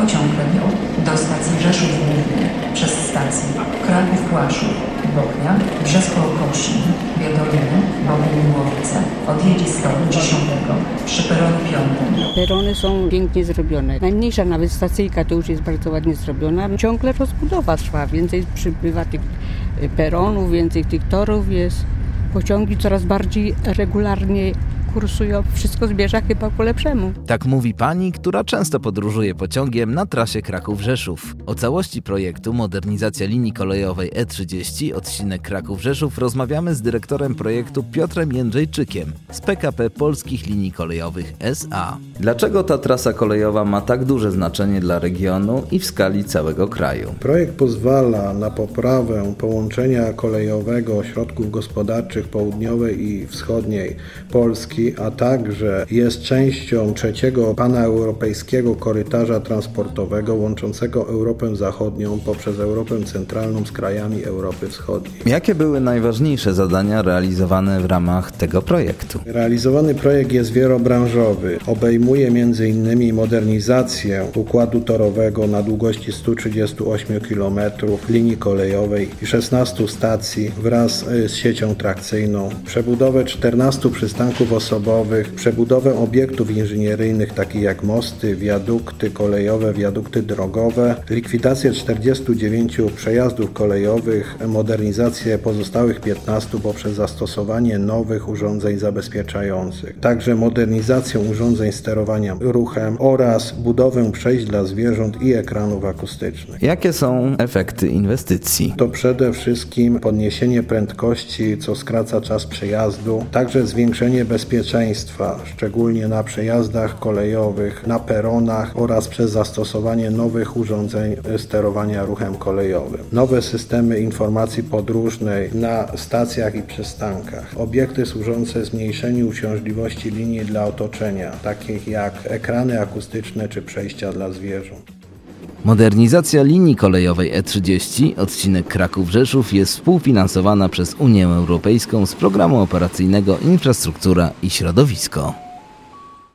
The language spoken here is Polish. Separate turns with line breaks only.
pociąg leciał do stacji Rzeszów Główny przez stacje Kraków-Płaszów, Bochnia, Brzesko-Kosin, Biedoliny, Bochnia-Łowice odjedzie z toru 10 przy peronie 5.
Perony są pięknie zrobione. Najmniejsza nawet stacyjka to już jest bardzo ładnie zrobiona. Ciągle rozbudowa trwa, więcej przybywa tych peronów, więcej tych torów jest. Pociągi coraz bardziej regularnie kursują. Wszystko zmierza chyba ku lepszemu.
Tak mówi pani, która często podróżuje pociągiem na trasie Kraków-Rzeszów. O całości projektu modernizacja linii kolejowej E30 odcinek Kraków-Rzeszów rozmawiamy z dyrektorem projektu Piotrem Jędrzejczykiem z PKP Polskich Linii Kolejowych S.A. Dlaczego ta trasa kolejowa ma tak duże znaczenie dla regionu i w skali całego kraju?
Projekt pozwala na poprawę połączenia kolejowego ośrodków gospodarczych południowej i wschodniej Polski, a także jest częścią trzeciego paneuropejskiego korytarza transportowego łączącego Europę Zachodnią poprzez Europę Centralną z krajami Europy Wschodniej.
Jakie były najważniejsze zadania realizowane w ramach tego projektu?
Realizowany projekt jest wielobranżowy. Obejmuje m.in. modernizację układu torowego na długości 138 km linii kolejowej i 16 stacji wraz z siecią trakcyjną, przebudowę 14 przystanków osobowych, przebudowę obiektów inżynieryjnych takich jak mosty, wiadukty kolejowe, wiadukty drogowe, likwidację 49 przejazdów kolejowych, modernizację pozostałych 15 poprzez zastosowanie nowych urządzeń zabezpieczających, także modernizację urządzeń sterowania ruchem oraz budowę przejść dla zwierząt i ekranów akustycznych.
Jakie są efekty inwestycji?
To przede wszystkim podniesienie prędkości, co skraca czas przejazdu, także zwiększenie bezpieczeństwa, szczególnie na przejazdach kolejowych, na peronach oraz przez zastosowanie nowych urządzeń sterowania ruchem kolejowym. Nowe systemy informacji podróżnej na stacjach i przystankach. Obiekty służące zmniejszeniu uciążliwości linii dla otoczenia, takich jak ekrany akustyczne czy przejścia dla zwierząt.
Modernizacja linii kolejowej E30, odcinek Kraków-Rzeszów, jest współfinansowana przez Unię Europejską z Programu Operacyjnego Infrastruktura i Środowisko.